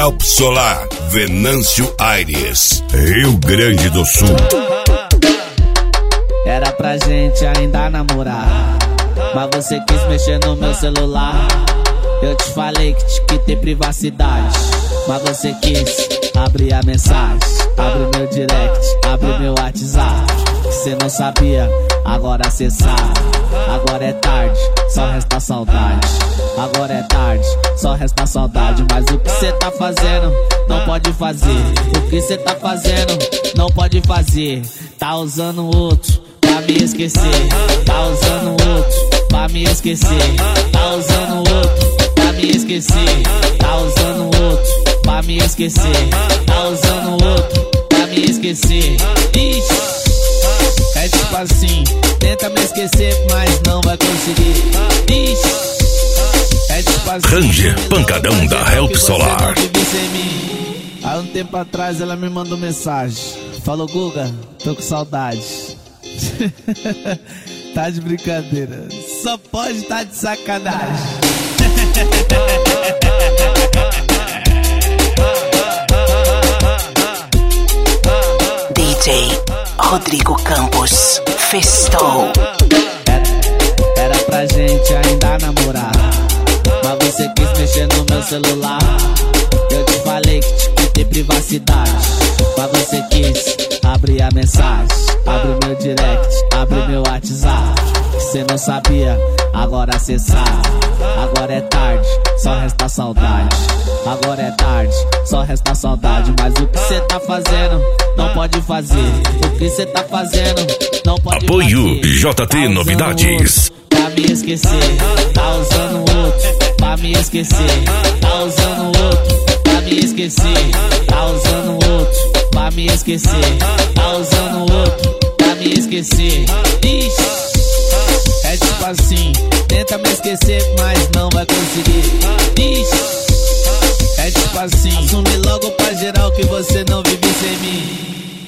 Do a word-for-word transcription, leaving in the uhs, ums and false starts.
Help Solar, Venâncio Aires, Rio Grande do Sul. Era pra gente ainda namorar, mas você quis mexer no meu celular. Eu te falei que te quitei privacidade, mas você quis abrir a mensagem. Abre meu direct, abre meu WhatsApp, que cê não sabia, agora cê sabe. Agora é tarde, só resta saudade. Agora é tarde, só resta saudade. Mas o que cê tá fazendo, não pode fazer. O que cê tá fazendo, não pode fazer. Tá usando outro pra me esquecer. Tá usando outro pra me esquecer. Tá usando outro pra me esquecer. Tá usando outro pra me esquecer. Tá usando outro pra me esquecer. Ixi, é tipo assim, tenta me esquecer, mas não vai conseguir. Ixi, é tipo assim, Ranger Pancadão da Help Solar. Há um tempo atrás ela me mandou mensagem, falou: Guga, tô com saudade. Tá de brincadeira, só pode tá de sacanagem. D J Rodrigo Campos festou. Era, era pra gente ainda namorar, mas você quis mexer no meu celular. Eu te falei que te quitei privacidade, mas você quis abrir a mensagem. Abre meu direct, abre meu WhatsApp, que cê não sabia, agora cê sabe. Agora é tarde, só resta saudade. Agora é tarde, só resta saudade. Mas o que cê tá fazendo, não pode fazer. O que cê tá fazendo, não pode Apoio fazer. J T Tá Novidades. Pra me esquecer, tá usando outro pra me esquecer. Tá usando outro pra me esquecer. Tá usando outro pra me esquecer. Tá usando outro pra me esquecer. Ixi, é tipo assim, tenta me esquecer, mas não vai conseguir. Ixi, é tipo assim, assume logo pra geral que você não vive sem mim.